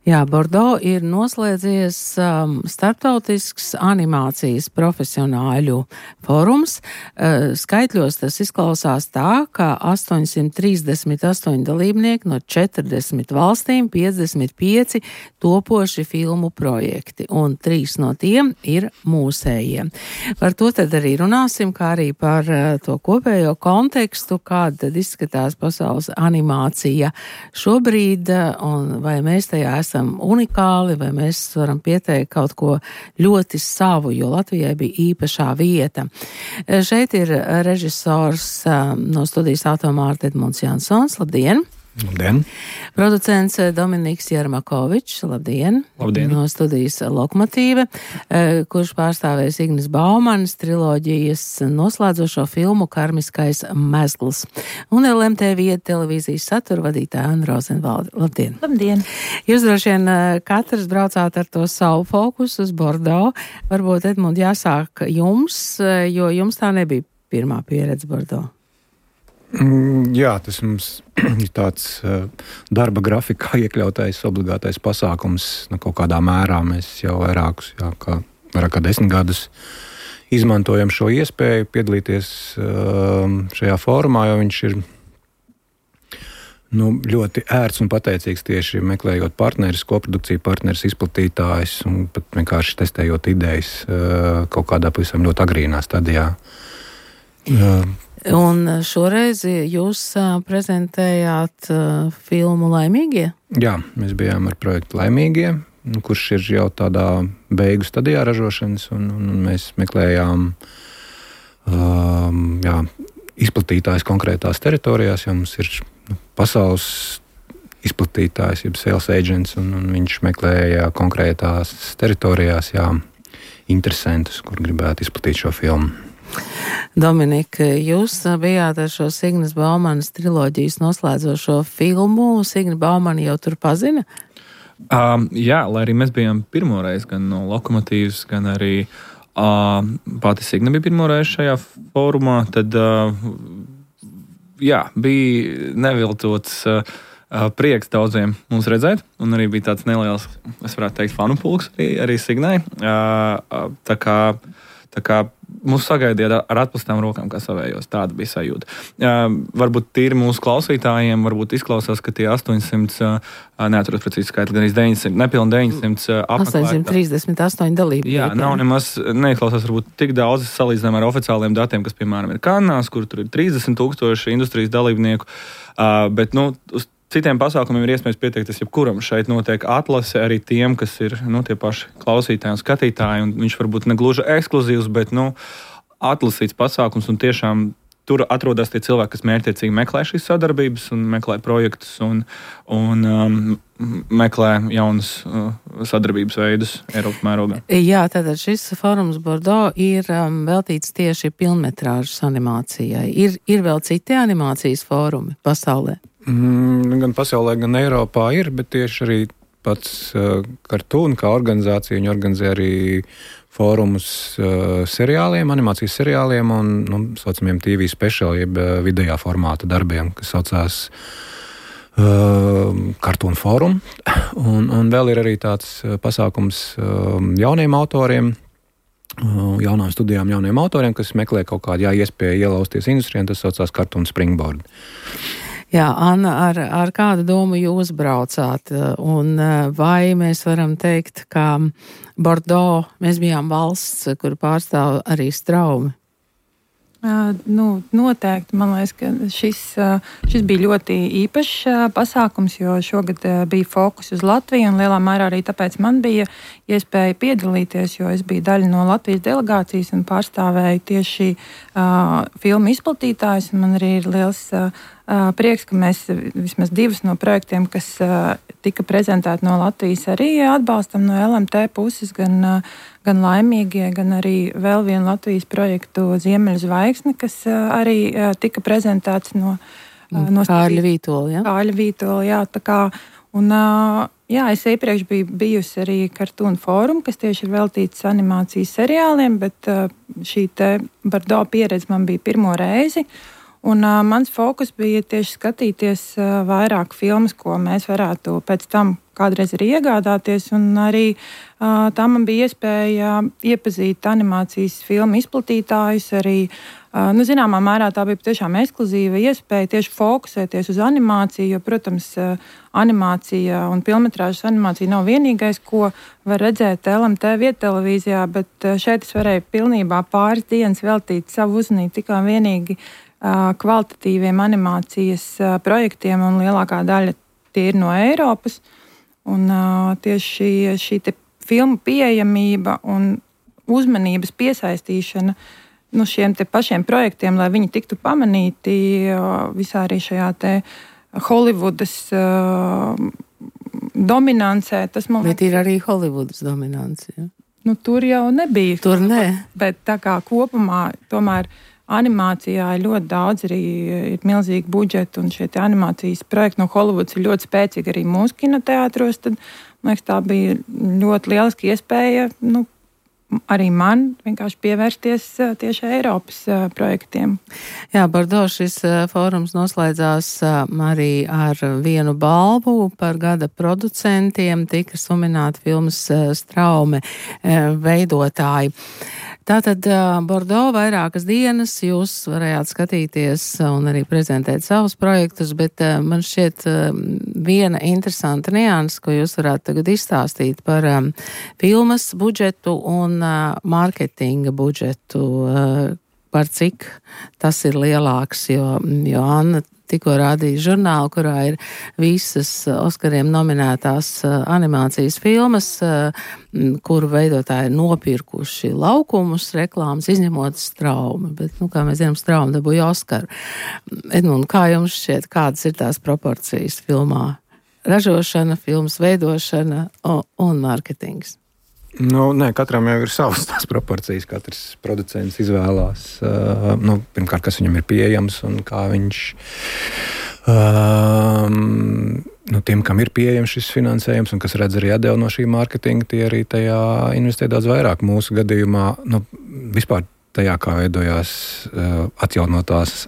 Jā, Bordo ir noslēdzies starptautisks animācijas profesionāļu fórums. Skaitļos tas izklausās tā, ka 838 dalībnieki no 40 valstīm, 55 topoši filmu projekti, un 3 no tiem ir mūsējie. Par to tad arī runāsim, kā arī par to kopējo kontekstu, kāda tad izskatās pasaules animācija šobrīd, un vai mēs tajā esam unikāli, vai mēs varam pieteikt kaut ko ļoti savu, jo Latvijai bija īpašā vieta. Šeit ir režisors no studijas Automārta Edmunds Jansons. Labdien! Labdien! Producents Dominiks Jermakovičs. Labdien! Labdien! No studijas Lokomotīve, kurš pārstāvēs Ignis Baumanis triloģijas noslēdzošo filmu Karmiskais mezgls. Un LMTV televīzijas satura vadītāja Anna Rozenvalde. Labdien! Labdien! Jūs droši vien katrs braucāt ar to savu fokusu uz Bordo. Varbūt, Edmund, jāsāk jums, jo jums tā nebija pirmā pieredze Bordo. Jā, tas mums ir tāds darba grafikā iekļautais obligātais pasākums. Kaut kādā mērā mēs jau vairāk kā 10 gadus izmantojam šo iespēju piedalīties šajā fórumā, jo viņš ir ļoti ērts un pateicīgs tieši meklējot partneris, koprodukciju partneris, izplatītājs un pat vienkārši testējot idejas kaut kādā pavisam ļoti agrīnā stadijā. Un šoreiz jūs prezentējāt filmu Laimīgie? Jā, mēs bijām ar projektu Laimīgie, kurš ir jau tādā beigu stadijā ražošanas, un mēs meklējām izplatītājs konkrētās teritorijās, jo mums ir pasaules izplatītājs, jeb sales agents, un viņš meklēja konkrētās teritorijās interesantus, kur gribētu izplatīt šo filmu. Dominika, jūs bijāt ar šo Ignas Baumanas triloģijas noslēdzošo filmu. Igna Baumana jau tur pazina? Jā, lai arī mēs bijām pirmoreiz gan no Lokomotīvas, gan arī pati Igna bija pirmoreiz šajā fórumā, tad bija neviltots prieks daudziem mūs redzēt, un arī bija tāds neliels, es varētu teikt, fanu pulks arī Ignai. Tā kā mūs sagaidīja ar atplastām rokām, kā savējos. Tāda bija sajūta. Varbūt tīri mūsu klausītājiem varbūt izklausās, ka tie 800, neatceros precīzi skaitli, gan 900, nepilni 900 apmeklētāji. 838 dalībnieki. Jā, nav nemaz neizklausās varbūt tik daudz salīdzinām ar oficiāliem datiem, kas, piemēram, ir Kannās, kur tur ir 30,000 industrijas dalībnieku. Bet, uz citiem pasākumiem ir iespējams pieteikties jebkuram. Šeit notiek atlase arī tiem, kas ir tie paši klausītāji un skatītāji. Un viņš varbūt ne gluži ekskluzīvs, bet atlasīts pasākums. Un tiešām tur atrodas tie cilvēki, kas mērķtiecīgi meklē šīs sadarbības un meklē projektus un meklē jaunas sadarbības veidus Eiropas mērogā. Jā, tātad šis fórums Bordo ir veltīts tieši pilnmetrāžas animācijai. Ir vēl citi animācijas fórumi pasaulē? Gan pasaulē, gan Eiropā ir, bet tieši arī pats Cartoon kā organizācija, viņi organizē arī fórumus seriāliem, animācijas seriāliem un saucamiem TV special, jeb vidējā formāta darbiem, kas saucās Cartoon Forum. Un vēl ir arī tāds pasākums jauniem autoriem, jaunām studijām, jauniem autoriem, kas meklē kaut kādu iespēju ielausties industrijā, un tas saucās Cartoon Springboard. Jā, Anna, ar kādu domu jūs braucāt, un vai mēs varam teikt, ka Bordo, mēs bijām valsts, kur pārstāv arī straumi? Noteikti, man liekas, ka šis bija ļoti īpašs pasākums, jo šogad bija fokus uz Latviju, un lielā mērā arī tāpēc man bija iespēja piedalīties, jo es biju daļa no Latvijas delegācijas un pārstāvēju tieši filmu izplatītājus, un man arī ir liels prieks, ka mēs vismaz 2 no projektiem, kas tika prezentēti no Latvijas, arī atbalstam no LMT puses, gan Laimīgie, gan arī vēl vienu Latvijas projektu Ziemeļu zvaigzne, kas arī tika prezentēts no Kārļa Vītola, jā? Kārļa Vītola, jā, tā kā, es iepriekš biju bijusi arī Cartoon Forum, kas tieši ir veltīts animācijas seriāliem, bet šī te Bordo pieredze man bija pirmo reizi. Un mans fokus bija tieši skatīties vairāk filmas, ko mēs varētu pēc tam kādreiz arī iegādāties. Un arī tā man bija iespēja iepazīt animācijas filmu izplatītājus. Arī, zināmā mērā tā bija tiešām ekskluzīva iespēja tieši fokusēties uz animāciju, jo, protams, animācija un filmetrāžas animācija nav vienīgais, ko var redzēt LMT viedtelevīzijā, bet šeit es varēju pilnībā pāris dienas veltīt savu uzmanību tikai vienīgi kvalitatīviem animācijas projektiem, un lielākā daļa tie ir no Eiropas. Un tieši šī filmu pieejamība un uzmanības piesaistīšana šiem te pašiem projektiem, lai viņi tiktu pamanīti visā arī šajā te Holivudas dominancē. Bet ir arī Holivudas dominance. Ja? Tur jau nebija. Tur nē. Bet tā kā kopumā tomēr animācijā ir ļoti daudz, arī ir milzīgi budžeti, un šie animācijas projekti no Holivudas ir ļoti spēcīgi arī mūsu kinoteātros. Tad, man liekas, tā bija ļoti lieliska iespēja arī man vienkārši pievērsties tieši Eiropas projektiem. Jā, Bordeaux šis fórums noslēdzās arī ar vienu balvu par gada producentiem. Tika sumināti filmas Straume veidotāji. Tātad Bordeaux vairākas dienas jūs varējāt skatīties un arī prezentēt savus projektus, bet man šķiet viena interesanta nianse, ko jūs varētu tagad izstāstīt par filmas budžetu un mārketinga budžetu, par cik tas ir lielāks, jo Anna tikko rādīja žurnālu, kurā ir visas Oskariem nominētās animācijas filmas, kuru veidotāji ir nopirkuši laukumus, reklāmas, izņemot Straume. Bet, kā mēs zinām, Straume dabūja Oskaru. Edmund, kā jums šķiet, kādas ir tās proporcijas filmā? Ražošana, filmas veidošana un mārketings. Katram jau ir savas tās proporcijas. Katrs producents izvēlās, pirmkārt, kas viņam ir pieejams un kā viņš, tiem, kam ir pieejams šis finansējums un kas redz arī atdevu no šī mārketinga, tie arī tajā investē daudz vairāk. Mūsu gadījumā, vispār tajā, kā veidojās atjaunotās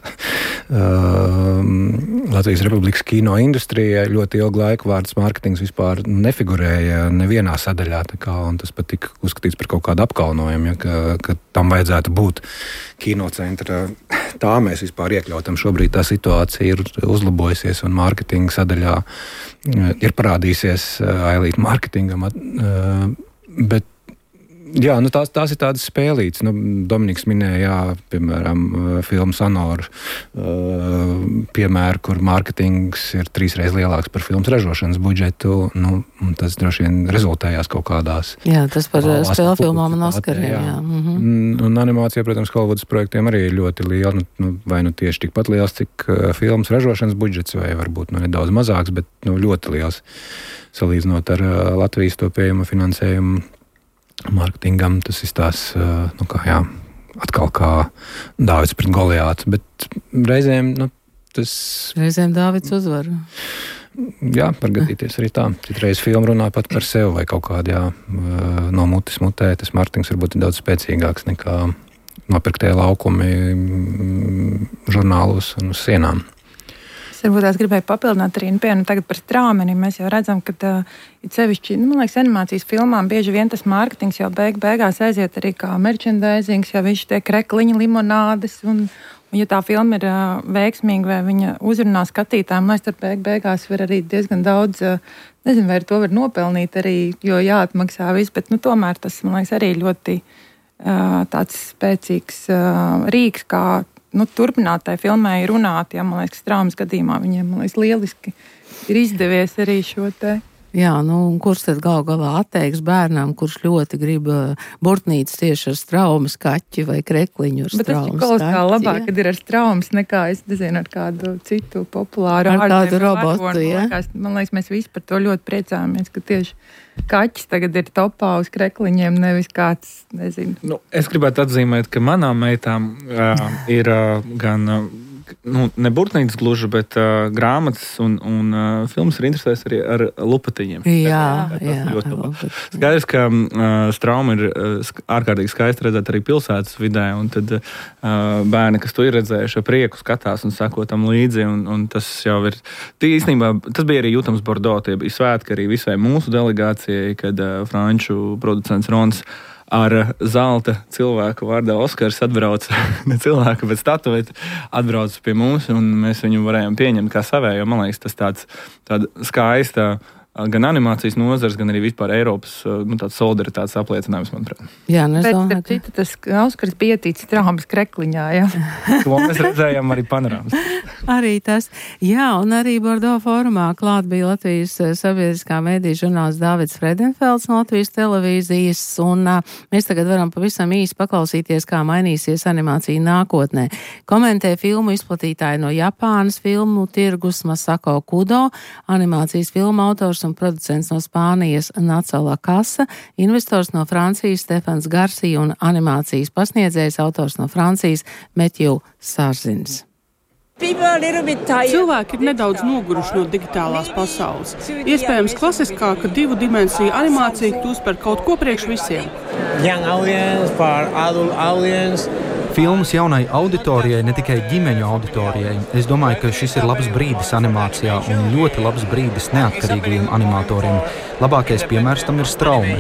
Latvijas Republikas kino industrijai, ļoti ilgu laiku vārds mārketings vispār nefigurēja nevienā sadaļā. Un tas pat tika uzskatīts par kaut kādu apkaunojumu, ka tam vajadzētu būt kinocentra. Tā mēs vispār iekļautam. Šobrīd tā situācija ir uzlabojusies un mārketinga sadaļā ir parādīsies ailīt mārketingam. Bet jā, tās ir tādas spēlītes. Dominiks minēja, piemēram, filmu Sanoru piemēru, kur mārketings ir 3 reizes lielāks par filmas ražošanas budžetu. Tas droši vien rezultējās kaut kādās. Jā, tas par spēļu filmām un Oskariem. Jā. Un animācija, protams, Holivudas projektiem arī ir ļoti liela. Vai tieši tikpat liels, cik filmas ražošanas budžets, vai varbūt nedaudz mazāks, bet ļoti liels salīdzinot ar Latvijas to pieejamo finansējumu. Mārketingam tas ir tās, atkal kā Dāvids pret Goliātu, bet reizēm, Reizēm Dāvids uzvar. Jā, var gadīties arī tā. Citreiz filma runā pat par sevi vai kaut kādā, no mutes mutē, tas mārketings varbūt ir daudz spēcīgāks nekā nopirktie laukumi žurnālos un uz sienām. Varbūt es gribēju papildināt arī tagad par Straumeni. Mēs jau redzam, ka sevišķi, man liekas, animācijas filmām bieži vien tas mārketings jau beigās aiziet arī kā merchandisings, ja viņš tiek rekliņa limonādes, un ja tā filma ir veiksmīga vai viņa uzrunā skatītājiem, lai tad beigās var arī diezgan daudz, nezinu, vai ar to var nopelnīt arī, jo jāatmaksā viss, bet tomēr tas, man liekas, arī ļoti tāds spēcīgs rīks, kā turpināt tai filmai runāt, man liekas, Straumes gadījumā viņiem, man liekas, lieliski ir izdevies arī šo te. Jā, kurš tad gal galā atteiks bērnam, kurš ļoti grib burtnīcu tieši ar Straumes kaķi vai krekliņu ar Straumes kaķi? Bet tas ir kolosāli labāk, kad ir ar Straumes nekā, es nezinu, ar kādu citu populāru ar kādu robotu, jā? Man liekas, mēs visi par to ļoti priecājamies, ka tieši kaķis tagad ir topā uz krekliņiem, nevis kāds, nezinu. Es gribētu atzīmēt, ka manām meitām ir gan ne burtnīcas gluži, bet grāmatas un filmas ir interesēs arī ar lupatiņiem. Jā. Skaidrs, ka Strauma ir ārkārtīgi skaisti redzēt arī pilsētas vidē, un tad bērni, kas to ir redzējuši, ar prieku skatās un sako tam līdzi, un tas jau ir. Īstenībā, tas bija arī jūtams Bordeaux, tie bija svētki arī visai mūsu delegācijai, kad franču producents Rons ar zelta cilvēku vārdā Oskars atbrauc, ne cilvēku, bet statueti, atbrauc pie mums, un mēs viņu varējām pieņemt kā savējo. Man liekas, tas tāda skaista gan animācijas nozars, gan arī vispār Eiropas tāds solidaritātes apliecinājums, manuprāt. Jā, bet cita tas Oskars bija ietīts Traumas krekliņā, jā. To mēs redzējām arī panorāmas. Arī tas. Jā, un arī Bordeaux fórumā klāt bija Latvijas sabiedriskā mediju žurnālists Dāvids Fredenfelds no Latvijas televīzijas, un mēs tagad varam pavisam īsi paklausīties, kā mainīsies animācija nākotnē. Komentē filmu izplatītāji no Japānas filmu tirgus Masako Kudo, animācijas filmu autors un producents no Spānijas Nacala Kasa, investors no Francijas Stefans Garcia un animācijas pasniedzējs autors no Francijas Metju Sārzins. Cilvēki ir nedaudz noguruši no digitālās pasaules. Iespējams, klasiskāka 2 dimensiju animācija kļūst par kaut ko priekš visiem. Filmas jaunai auditorijai, ne tikai ģimeņu auditorijai. Es domāju, ka šis ir labs brīdis animācijā un ļoti labs brīdis neatkarīgajiem animatoriem. Labākais piemērs tam ir Strauma.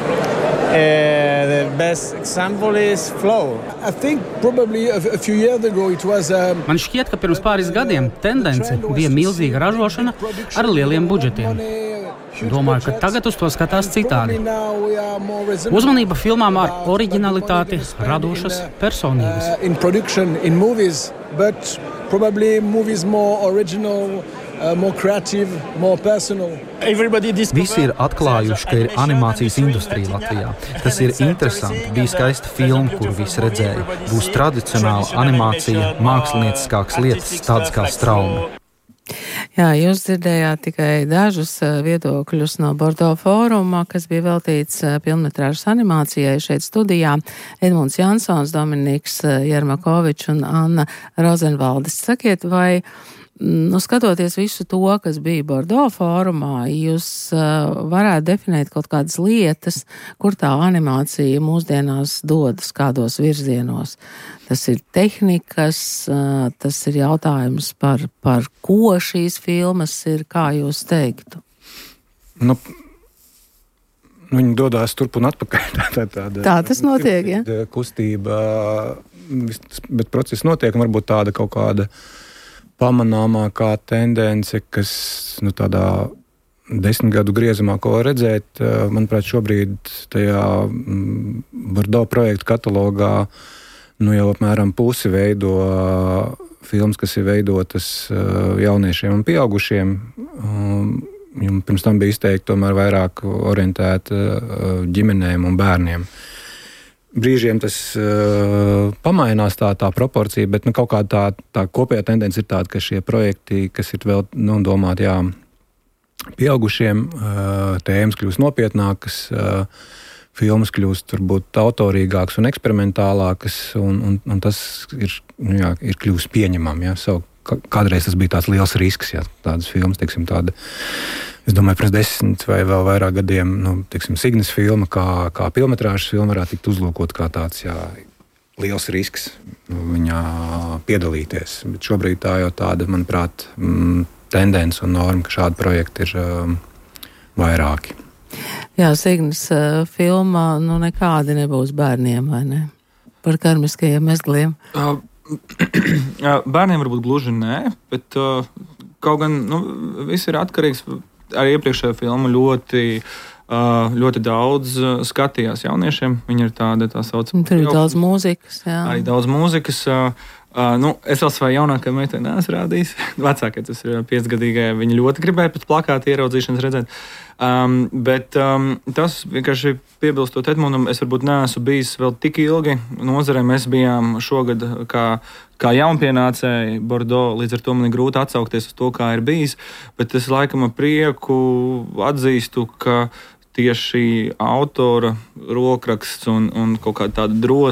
The best example is Flow. I think probably a few years ago it was Man šķiet, ka pirms pāris gadiem tendence bija milzīga ražošana ar lieliem budžetiem. Domāju, ka tagad uz to skatās citādi. Uzmanība filmām ar oriģinalitāti, radošas personības. In production, in movies, but probably movies more original, more creative, more personal. Visi ir atklājuši, ka ir animācijas industrija Latvijā. Tas ir interesanti. Bija skaista filma, kur visi redzēja. Būs tradicionāla animācija, mākslinieckākas lietas, tādas kā Strauma. Jā, jūs dzirdējāt tikai dažus viedokļus no Bordeaux fóruma, kas bija veltīts pilnmetrāžas animācijai šeit studijā. Edmunds Jansons, Dominiks Jermakovičs un Anna Rozenvaldis. Sakiet, vai skatoties visu to, kas bija Bordeaux fórumā, jūs varētu definēt kaut kādas lietas, kur tā animācija mūsdienās dodas, kādos virzienos? Tas ir tehnikas, tas ir jautājums par ko šīs filmas ir, kā jūs teiktu? Viņi dodās turp un atpakaļ. Tā tas notiek, ja? Kustība, bet process notiek, un varbūt tāda kaut kāda pamanāmākā tendence, kas tādā 10 gadu griezumā, ko redzēt, manuprāt, šobrīd tajā Bordeaux projektu katalogā jau apmēram pusi veido filmas, kas ir veidotas jauniešiem un pieaugušiem. Pirms tam bija izteikti tomēr vairāk orientēta ģimenēm un bērniem. Brīžiem tas pamainās tā proporcija, bet kaut kā tā kopējā tendence ir tāda, ka šie projekti, kas ir vēl domāti pieaugušiem, tēmas kļūst nopietnākas, filmas kļūst varbūt autorīgākas un eksperimentālākas, un tas ir kļūst pieņemam. Ja? Kādreiz tas bija tāds liels risks, ja tādas filmas, teiksim, tāda. Es domāju, pirms 10 vai vēl vairāk gadiem, Signes filma, kā pilnmetrāžas filma varētu tikt uzlūkot kā tāds, liels risks viņā piedalīties. Bet šobrīd tā jau tāda, manuprāt, tendence un norma, ka šādi projekti ir vairāki. Jā, Signes filma, nekādi nebūs bērniem, vai ne? Par karmiskajiem mezgliem. Bērniem varbūt gluži nē, bet kaut gan viss ir atkarīgs. Arī iepriekšējā filma ļoti daudz skatījās jauniešiem. Viņi ir tā saucamā. Tur ir daudz mūzikas, jā. Arī daudz mūzikas. Es vēl savai jaunākajai meitai neesmu rādījis. Vecākai, tas ir 5-gadīgai, viņi ļoti gribēja pēc plakāta ieraudzīšanas redzēt. Bet tas vienkārši piebilstot Edmundam, es varbūt neesmu bijis vēl tik ilgi nozarē. Mēs bijām šogad kā jaunpienācēji Bordeaux, līdz ar to man ir grūti atsaukties uz to, kā ir bijis. Bet es laikam ar prieku atzīstu, ka tieši autora rokraksts un kaut kāda tāda drosme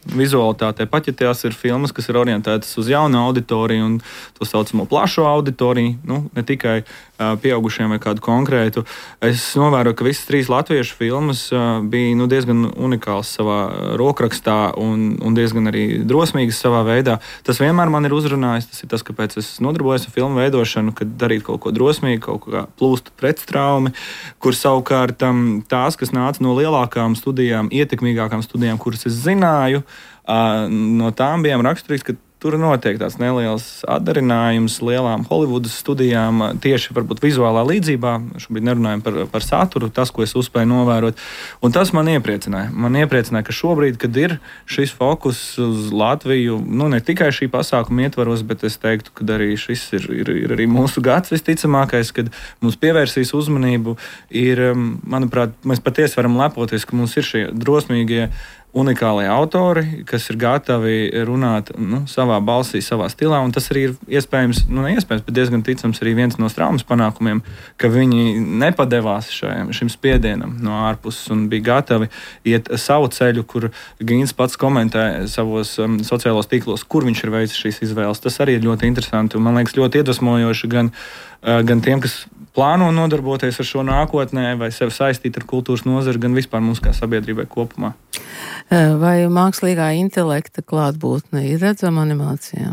vizualitātei. Pat ja tās ir filmas, kas ir orientētas uz jaunu auditoriju un to saucamo plašo auditoriju, ne tikai pieaugušiem vai kādu konkrētu. Es novēroju, ka visas 3 latviešu filmas bija diezgan unikāls savā rokrakstā un diezgan arī drosmīgas savā veidā. Tas vienmēr man ir uzrunājis. Tas ir tas, kāpēc es nodarbojos ar filmu veidošanu, kad darīt kaut ko drosmīgu, kaut kā plūstu pretstraumi, kur savukārt tās, kas nāca no lielākām studijām, ietekmīgākām studijām, kuras es zināju, no tām bijām raksturīgs, ka tur notiek tāds neliels atdarinājums lielām Holivudas studijām, tieši varbūt vizuālā līdzībā. Šobrīd nerunājam par saturu, tas, ko es uzspēju novērot. Un tas man iepriecināja. Man iepriecināja, ka šobrīd, kad ir šis fokus uz Latviju, ne tikai šī pasākuma ietvaros, bet es teiktu, ka arī šis ir arī mūsu gads visticamākais, kad mums pievērsīs uzmanību. Manuprāt, mēs patiesi varam lepoties, ka mums ir šie drosmīgie unikālie autori, kas ir gatavi runāt savā balsī, savā stilā. Un tas arī ir iespējams, neiespējams, bet diezgan ticams arī viens no Straumes panākumiem, ka viņi nepadevās šim spiedienam no ārpuses un bija gatavi iet savu ceļu, kur Gīns pats komentē savos sociālos tīklos, kur viņš ir veicis šīs izvēles. Tas arī ir ļoti interesanti un, man liekas, ļoti iedvesmojoši gan tiem, kas plāno nodarboties ar šo nākotnē vai sevi saistīt ar kultūras nozari, gan vispār mums kā sabiedrībai kopumā. Vai mākslīgā intelekta klātbūtne ir redzama animācijā?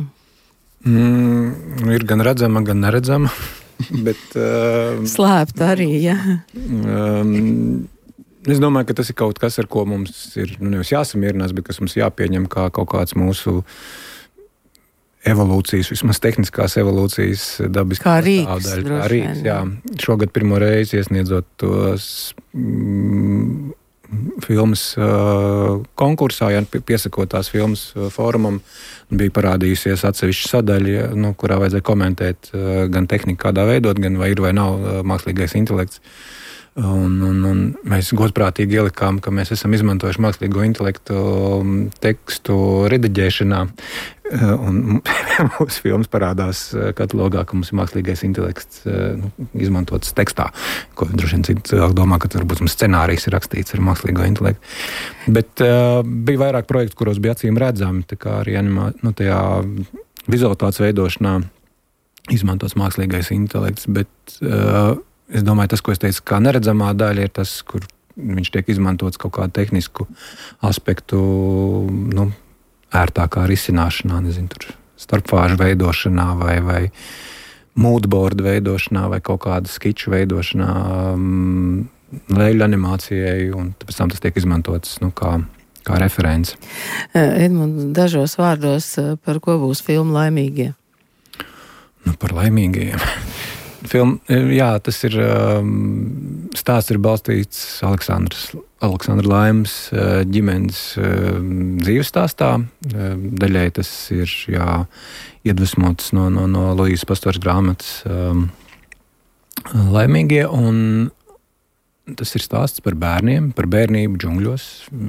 Ir gan redzama, gan neredzama. Bet, slēpta arī, jā. Es domāju, ka tas ir kaut kas, ar ko mums ir nevis jāsamierinās, bet kas mums jāpieņem kā kaut kāds mūsu evolūcijas, vismaz tehniskās evolūcijas dabiskā sastāvdaļa. Kā rīks, jā. Šogad pirmo reizi iesniedzot tos filmas konkursā, piesakot tās filmas fórumam, bija parādījusies atsevišķa sadaļa, kurā vajadzēja komentēt gan tehniku kādā veidot, gan vai ir vai nav mākslīgais intelekts. Un mēs godprātīgi ielikām, ka mēs esam izmantojuši mākslīgo intelektu tekstu rediģēšanā. Un mūsu filmas parādās katalogā, ka mums ir mākslīgais intelekts izmantots tekstā, ko droši vien cilvēki domā, ka varbūt mums scenārijs ir rakstīts ar mākslīgo intelektu. Bet bija vairāk projektu, kuros bija acīm redzami, tā kā arī tajā vizualitātes veidošanā izmantots mākslīgais intelekts, bet es domāju, tas, ko es teicu, kā neredzamā daļa, ir tas, kur viņš tiek izmantots kaut kādu tehnisku aspektu, ērtākā risināšanā, tur starpfāžu veidošanā vai moodboard veidošanā vai kaut kādu skiču veidošanā, leļu animācijai, un pēc tam tas tiek izmantots, kā referents. Edmund, dažos vārdos, par ko būs filma Laimīgie? Par laimīgajiem. Tas ir stāsts ir balstīts Aleksandra Laimas ģimenes dzīves stāstā. Daļai tas ir iedvesmots no Luīzes Pastoras grāmatas Laimīgie, un tas ir stāsts par bērniem, par bērnību džungļos.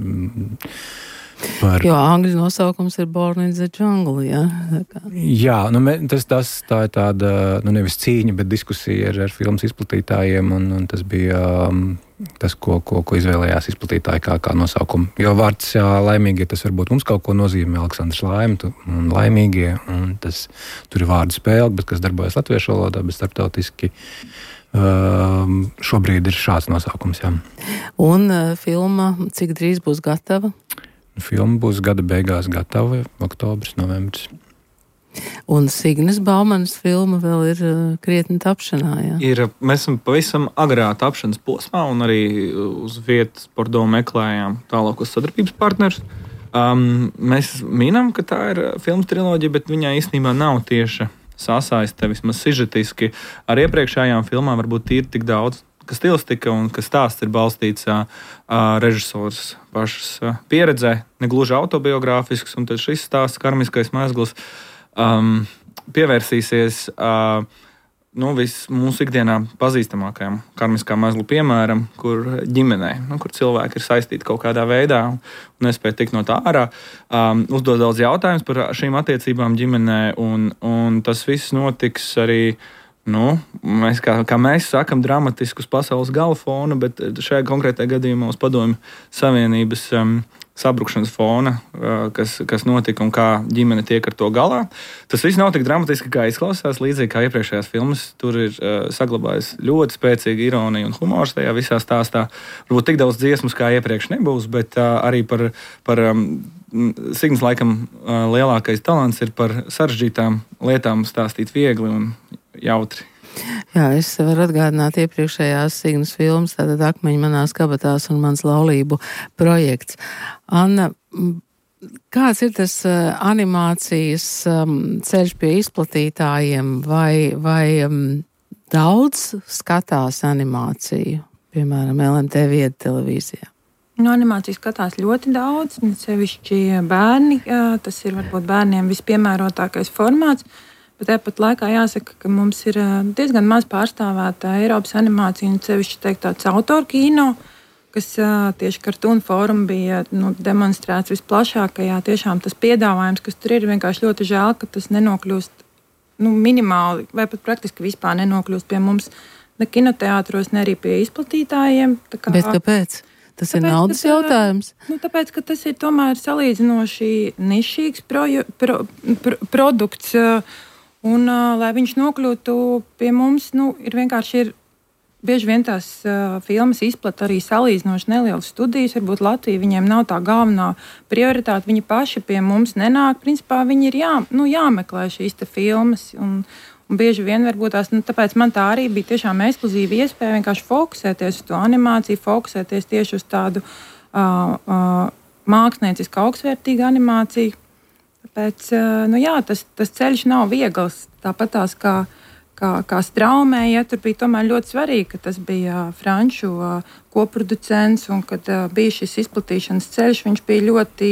Jo angļu nosaukums ir Born in the Jungle, jā? Jā, tā ir tāda, nevis cīņa, bet diskusija ar filmas izplatītājiem, un tas bija tas, ko izvēlējās izplatītāji kā nosaukumu. Jo vārds laimīgie, tas varbūt mums kaut ko nozīmē, Aleksandrs Laima un laimīgie, un tas tur ir vārdu spēle, bet kas darbojas latviešu valodā, bet starptautiski šobrīd ir šāds nosaukums, jā. Un filma cik drīz būs gatava? Filma būs gada beigās gatava, oktobris, novembris. Un Signes Baumanas filma vēl ir krietni tapšanā, jā? Mēs esam pavisam agrā tapšanas posmā un arī uz vietas Bordo meklējām tālākos sadarbības partnerus. Mēs minam, ka tā ir filmas triloģija, bet viņai īstenībā nav tieša sasaiste, vismaz sižetiski. Ar iepriekšējām filmām varbūt ir tik daudz, ka stilistika un ka stāsts ir balstīts režisors pašas pieredzē, negluži autobiogrāfisks, un tad šis stāsts, Karmiskais mezgls, pievērsīsies mūsu ikdienā pazīstamākajam karmiskā mezgla piemēram, kur ģimenē, kur cilvēki ir saistīti kaut kādā veidā un nespēja tikt no tā ārā, uzdod daudz jautājumus par šīm attiecībām ģimenē, un tas viss notiks arī Mēs, kā mēs sakam, dramatiskus pasaules gala fonu, bet šajā konkrētajā gadījumā uz Padomju Savienības sabrukšanas fona, kas notika un kā ģimene tiek ar to galā. Tas viss nav tik dramatiski, kā izklausās, līdzīgi kā iepriekšējās filmas. Tur ir saglabājis ļoti spēcīga ironija un humors tajā visā stāstā. Varbūt tik daudz dziesmas, kā iepriekš nebūs, bet arī par Signas laikam lielākais talants ir par sarežģītām lietām stāstīt viegli un jautri. Jā, es varu atgādināt iepriekšējās Signas filmas, tātad Akmeņi manās kabatās un mans laulību projekts. Anna, kāds ir tas animācijas ceļš pie izplatītājiem, vai daudz skatās animāciju, piemēram, LMT Vieda televīzijā? Animācijas skatās ļoti daudz, sevišķi bērni. Tas ir varbūt bērniem vispiemērotākais formāts. Bet tāpat laikā jāsaka, ka mums ir diezgan maz pārstāvēta Eiropas animācija un sevišķi teikt tāds autoru kino, kas tieši Cartoon Forum bija demonstrēts visplašākajā. Tiešām tas piedāvājums, kas tur ir, vienkārši ļoti žēl, ka tas nenokļūst minimāli vai pat praktiski vispār nenokļūst pie mums ne kinoteātros, ne arī pie izplatītājiem. Bet kāpēc? Tas ir naudas jautājums? Tāpēc, ka tas ir tomēr salīdzinoši nišīgs produkts. Un, lai viņš nokļūtu pie mums, ir vienkārši bieži vien tās filmas izplata arī salīdzinoši nelielas studijas. Varbūt Latvija viņiem nav tā galvenā prioritāte. Viņi paši pie mums nenāk. Principā viņi ir jāmeklē šīs te filmas. Un bieži vien varbūt tās, tāpēc man tā arī bija tiešām ekskluzīva iespēja vienkārši fokusēties uz to animāciju, fokusēties tieši uz tādu māksliniecisku augstvērtīgu animāciju. Tāpēc, tas ceļš nav viegls. Tāpat tās kā Straumē, tur bija tomēr ļoti svarīgi, ka tas bija franču koproducents un kad bija šis izplatīšanas ceļš, viņš bija ļoti,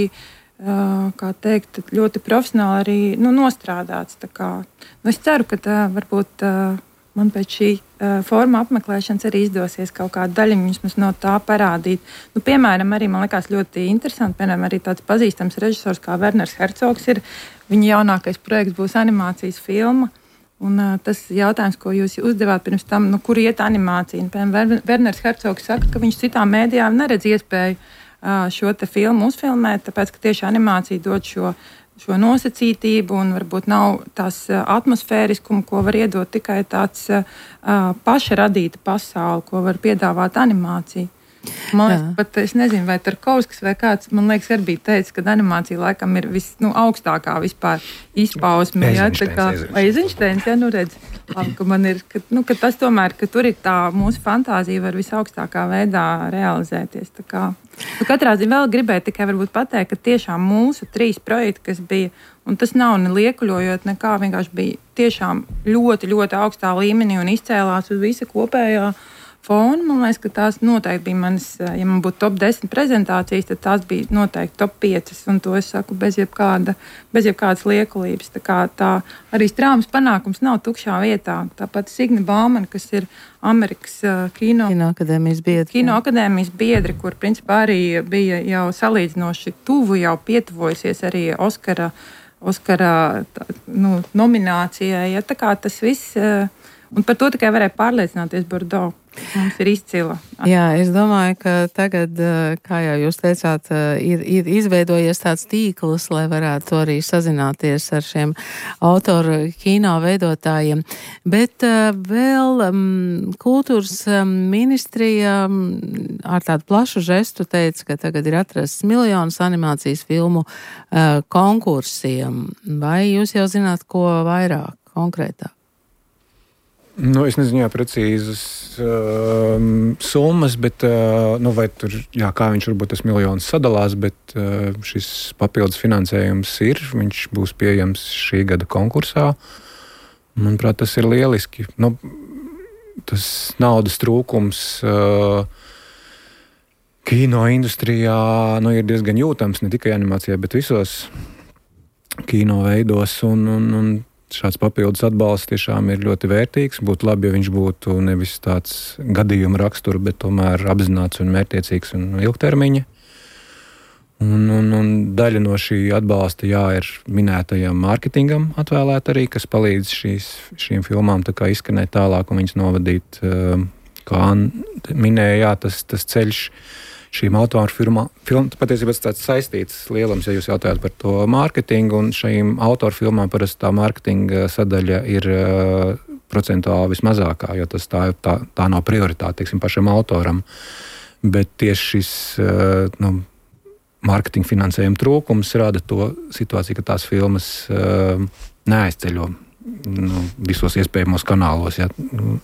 ļoti profesionāli arī nostrādāts. Es ceru, ka varbūt man pēc šī forma apmeklēšanas arī izdosies kaut kādu daļiņu vismaz no tā parādīt. Piemēram, arī man liekas ļoti interesanti, piemēram, arī tāds pazīstams režisors kā Werners Hercogs ir. Viņa jaunākais projekts būs animācijas filma. Un tas jautājums, ko jūs uzdevāt pirms tam, kur iet animācija. Piemēram, Werners Hercogs saka, ka viņš citām mēdījām neredz iespēju šo te filmu uzfilmēt, tāpēc, ka tieši animācija dod šo nosacītību un varbūt nav tās atmosfēriskumu, ko var iedot tikai tāds paša radīta pasaule, ko var piedāvāt animācija. Man liekas, pat es nezinu, vai Tarkovskis vai kāds, man liekas, arī bija teicis, ka animācija laikam ir augstākā vispār izpausme. Eizenšteins, redz, labi, ka man ir, ka tas tomēr, ka tur ir tā mūsu fantāzija var visaugstākā veidā realizēties. Katrā ziņā vēl gribēju tikai varbūt pateikt, ka tiešām mūsu 3 projekti, kas bija, un tas nav ne liekuļojot nekā, vienkārši bija tiešām ļoti, ļoti augstā līmenī un izcēlās uz visa kopējā fonu. Man liekas, ka tās noteikti bija manas, ja man būtu top 10 prezentācijas, tad tās bija noteikti top 5, un to es saku bez jebkādas liekulības. Tā arī Straumes panākums nav tukšā vietā. Tāpat Signa Bauman, kas ir Amerikas Kinoakadēmijas biedri, kur principā arī bija jau salīdzinoši tuvu, jau pietuvojusies arī Oskara nominācijai. Tā kā tas viss, un par to tikai varēja pārliecināties Bordeaux. Mums ir izcila. Jā, es domāju, ka tagad, kā jau jūs teicāt, ir izveidojies tāds tīkls, lai varētu arī sazināties ar šiem autoru kino veidotājiem. Bet vēl kultūras ministrija ar tādu plašu žestu teica, ka tagad ir atrasts miljonus animācijas filmu konkursiem. Vai jūs jau zināt, ko vairāk konkrētāk? Es nezinu, precīzas summas, bet vai tur, kā viņš varbūt tas miljonus sadalās, bet šis papildus finansējums ir, viņš būs pieejams šī gada konkursā. Manuprāt, tas ir lieliski. Tas naudas trūkums kino industrijā ir diezgan jūtams, ne tikai animācijā, bet visos kino veidos, un šāds papildus atbalsts tiešām ir ļoti vērtīgs. Būtu labi, ja viņš būtu nevis tāds gadījuma rakstura, bet tomēr apzināts un mērķtiecīgs un ilgtermiņa. Un daļa no šī atbalsta, ir minētajam mārketingam atvēlēta arī, kas palīdz šīm filmām tā kā izskanēt tālāk un viņas novadīt, kā Anna minēja, tas ceļš šīm autorfilmām, patiesībā tāds saistīts lielums, ja jūs jautājat par to mārketingu, un šīm autorfilmām parasti tā mārketinga sadaļa ir procentuāli vismazākā, jo tas tā nav prioritāte, teiksim, pašam autoram. Bet tieši šis, mārketinga finansējuma trūkums rada to situāciju, ka tās filmas neaizceļo visos iespējamos kanālos. Ja.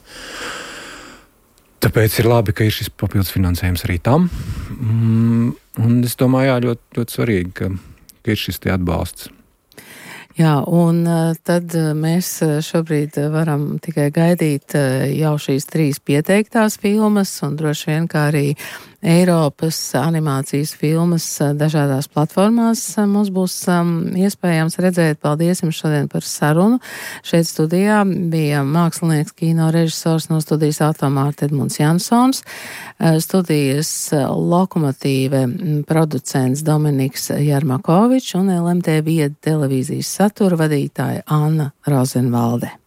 Tāpēc ir labi, ka ir šis papildus finansējums arī tam. Un es domāju, ļoti, ļoti svarīgi, ka ir šis te atbalsts. Jā, un tad mēs šobrīd varam tikai gaidīt jau šīs 3 pieteiktās filmas, un droši vien, kā arī Eiropas animācijas filmas dažādās platformās mums būs iespējams redzēt. Paldies jums šodien par sarunu. Šeit studijā bija mākslinieks, kino režisors no studijas Automāte Edmunds Jansons, studijas Lokomotīve producents Dominiks Jarmakovičs un LMT Vieda televīzijas satura vadītāja Anna Rozenvalde.